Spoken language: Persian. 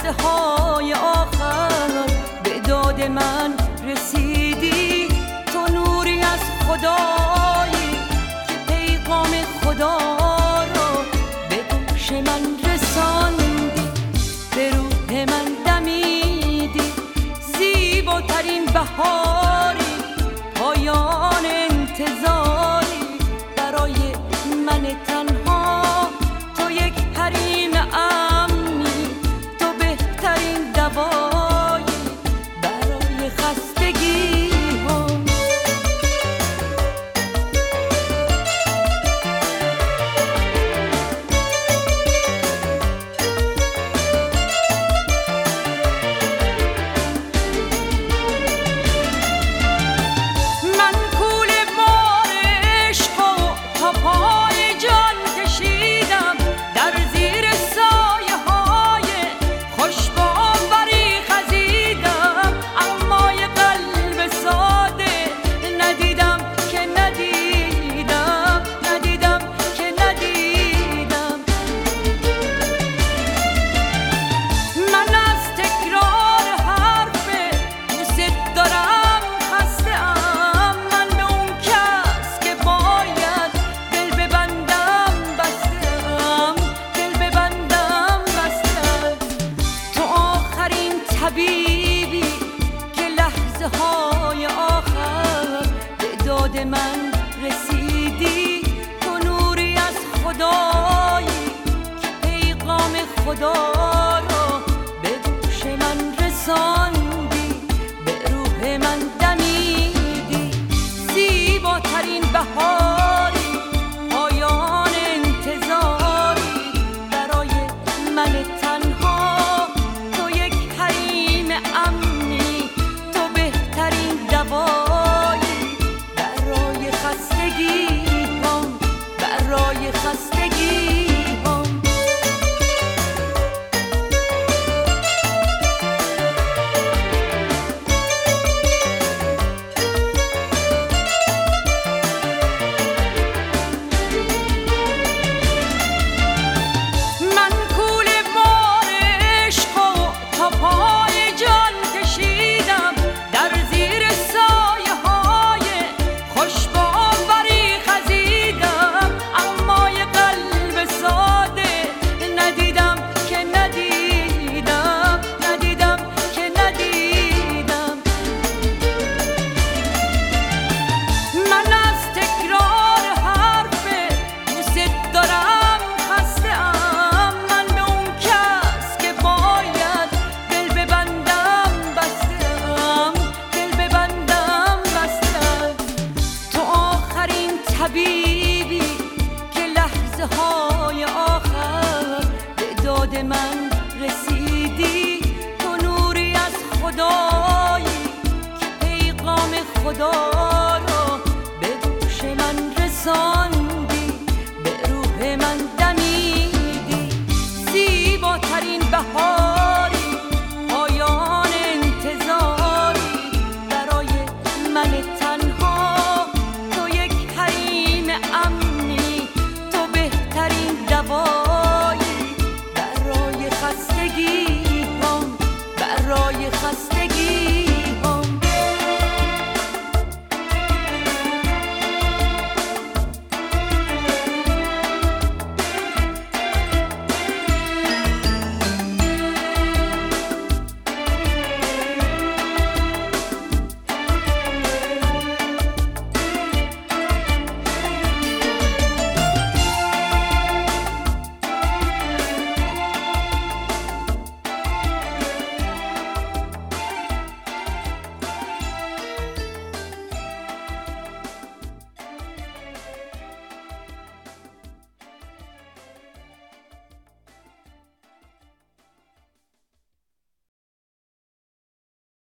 لحظه های آخر به داد من رسیدی. تو نوری از خدایی که پیغام خدا رو به گوش من رساندی، به روح من دمیدی. زیباترین بهاری، پایان انتظاری برای من تنها. تو یک حریم امنی، تو بهترین دوایی برای خستگی ها. حبیبی که لحظه های آخر به داد من رسیدی. تو نوری از خدایی که پیغام خدا رو به گوش من رساندی، به روح من دمیدی. زیباترین بهاری، پایان انتظاری برای من تنها. امنی، تو بهترین دوایی برای خستگی هم، برای خستگی هم. من کوله بار عشق و تا پای حبیبی که لحظه های آخر به داد من رسیدی. تو نوری از خدایی که پیغام خدا رو به گوش من رساندی، به روح من دمیدی. زیباترین بهاری، پایان انتظاری برای من تنها. امنی، تو بهترین دوایی برای خستگی هم، برای خستگی.